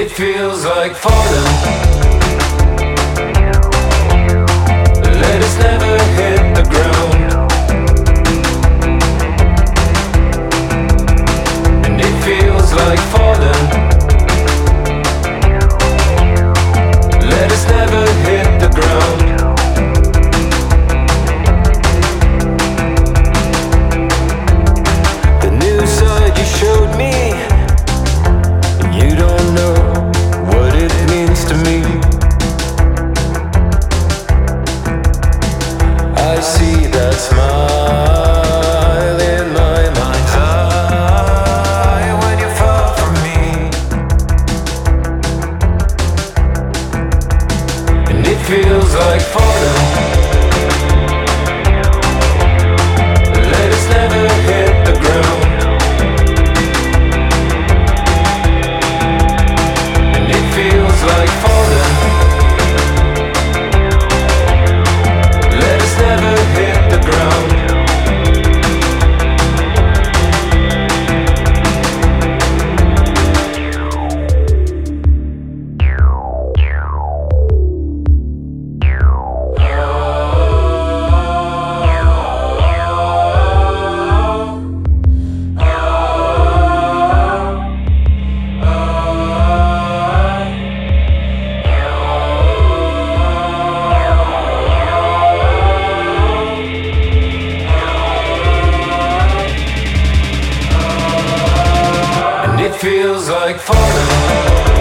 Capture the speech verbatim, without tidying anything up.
It feels like falling. Let us never hit the ground. And it feels like falling. Let us never hit the ground. The new side you showed me, you don't know what it means to me. I see that smile in my mind's eye when you fall from me. And it feels like falling. Let us never hit the ground. Like falling. Let us never hit the ground. Feels like falling.